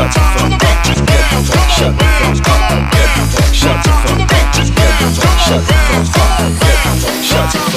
shut the fuck up. Get the fuck, shut the fuck up. Get the fuck, shut the fuck up. Get the fuck, shut the fuck up. Get the fuck, shut the fuck up.